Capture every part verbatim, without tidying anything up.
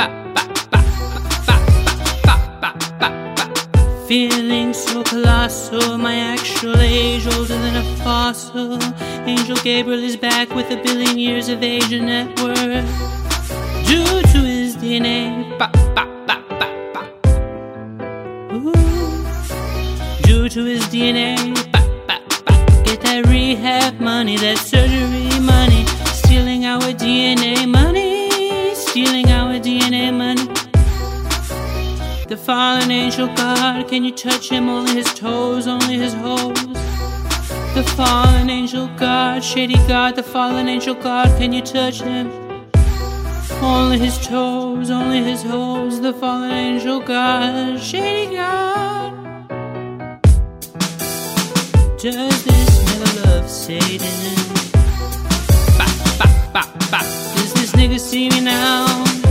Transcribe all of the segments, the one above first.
Feeling so colossal, my actual age older than a fossil. Angel Gabriel is back with a billion years of age and net worth. Due to his D N A, ba, ba, ba, ba, ba. Ooh. Due to his D N A, ba, ba, ba. Get that rehab money, that surgery money. Stealing our D N A money, stealing our D N A money. The fallen angel God, can you touch him? Only his toes, only his hoes. The fallen angel God, shady God, the fallen angel God, can you touch him? Only his toes, only his hoes. The fallen angel God, shady God. Does this nigga love Satan? Ba, ba, ba, ba. Does this nigga see me now?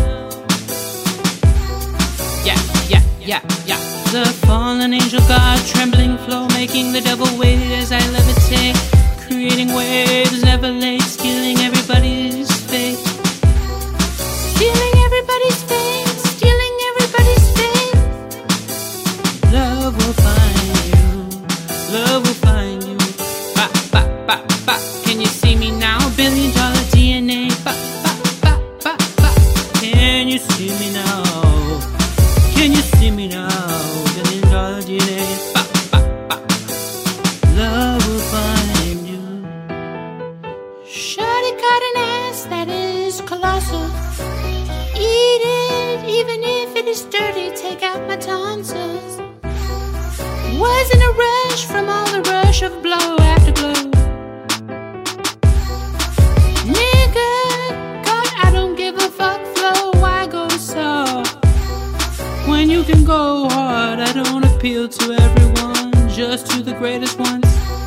Yeah, yeah, yeah, yeah. The fallen angel God, trembling flow, making the devil wait as I levitate, creating waves, never late, stealing everybody's faith, stealing everybody's faith, stealing everybody's faith. Love will find you, love will find you. Ba, ba, ba, ba. Can you see me now? Billion dollar D N A. Ba, ba, ba, ba, ba. Can you see me now? Can you see me now? Billion dollar D N A. Ba, ba, ba. Love will find you. Shawty got an ass that is colossal. Eat it, even if it is dirty. Take out my tonsils. Was in a rush from all the rush of blow after blow. Nigga, God, I don't give a fuck flow. Why go soft when you can go hard? I don't appeal to everyone, just to the greatest ones.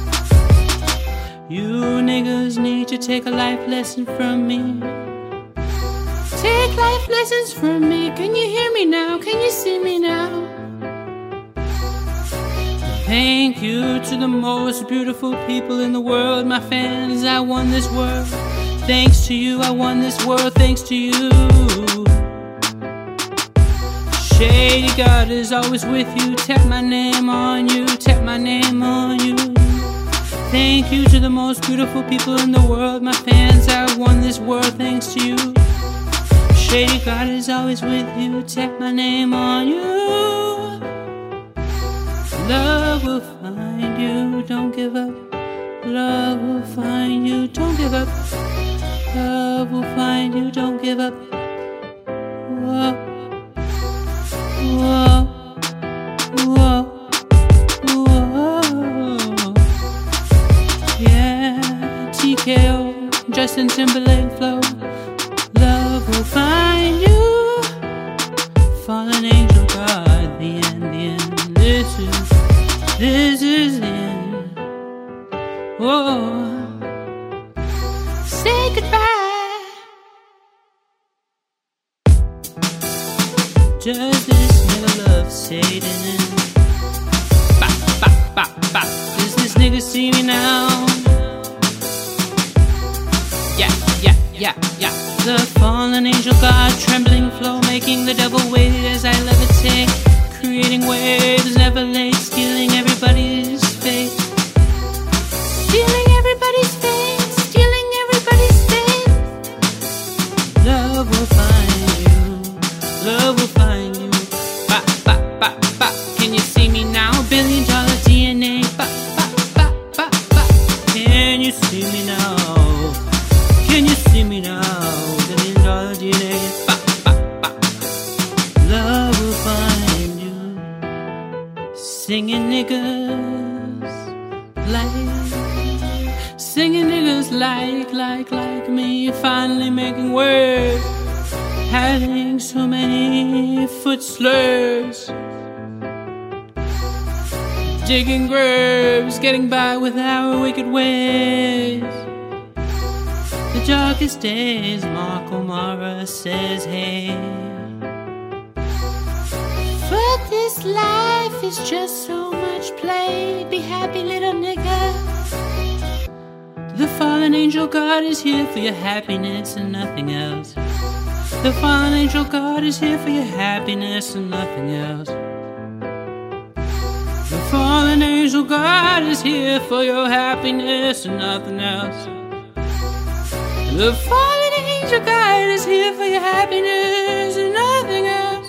You niggas need to take a life lesson from me. Take life lessons from me. Can you hear me now? Can you see me now? Thank you to the most beautiful people in the world, my fans. I won this world. Thanks to you, I won this world. Thanks to you. Shady God is always with you. Tap my name on you. Tap my name on you. Thank you to the most beautiful people in the world, my fans. I won this world thanks to you. Shady God is always with you. Tap my name on you. Love will find you. Don't give up. Love will find you. Don't give up. Love will find you. Don't give up. Whoa. Whoa. Whoa. Whoa. Yeah. T K O. Justin Timberlake flow. Love will find you. Fallen angel God. The end. The end. This is. This is the end. Whoa. Say goodbye. Does this nigga love Satan? Ba, ba, ba, ba. Does this nigga see me now? Yeah, yeah, yeah, yeah. The fallen angel God, trembling flow, making the devil wait as I levitate, creating waves, never late, stealing everybody's faith, stealing everybody's faith, stealing everybody's faith. Love will find you, love will find you. Ba, ba, ba, ba. Can you see me now? Billion dollar D N A. Ba, ba, ba, ba, ba. Can you see me now? Can you see me now? Billion dollar D N A. Ba, ba, ba. Love will find you. Singing niggas like, singing niggas like, like, like me. Finally making words, having so many foot slurs, digging graves, getting by with our wicked ways. The darkest days, Mark O'Mara says, hey. But this life is just so much play. Be happy, little nigga. The fallen angel God is here for your happiness and nothing else. The fallen angel God is here for your happiness and nothing else. The fallen angel God is here for your happiness and nothing else. The fallen angel God is here for your happiness and nothing else.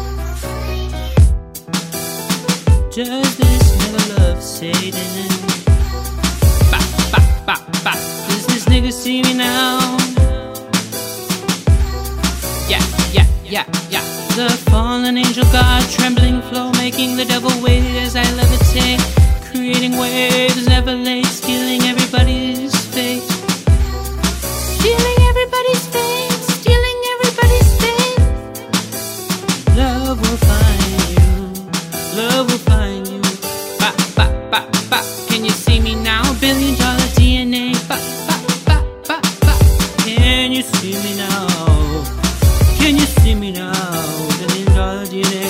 Does this nigga love Satan? Ba, ba, ba, ba. Does this nigga see me now? Yeah, yeah, yeah, yeah. The fallen angel God, trembling flow, making the devil wait as I levitate, creating waves, never late, stealing everybody's faith, stealing everybody's faith, stealing everybody's faith. Love will find you, love will find you. Ba, ba, ba, ba. Can you see me now? Billion dollar D N A. Ba, ba, ba, ba, ba. Can you see me now? Can you see me now? Billion dollar D N A.